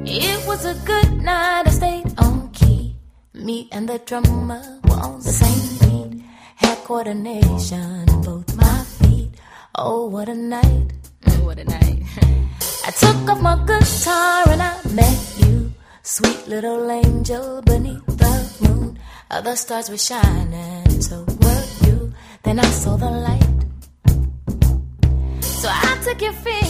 It was a good night, I stayed on key. Me and the drummer were on the same beat. Had coordination in both my feet. Oh, what a night. What a night. I took off my guitar and I met you. Sweet little angel beneath the moon. Other stars were shining, so were you. Then I saw the light. So I took your feet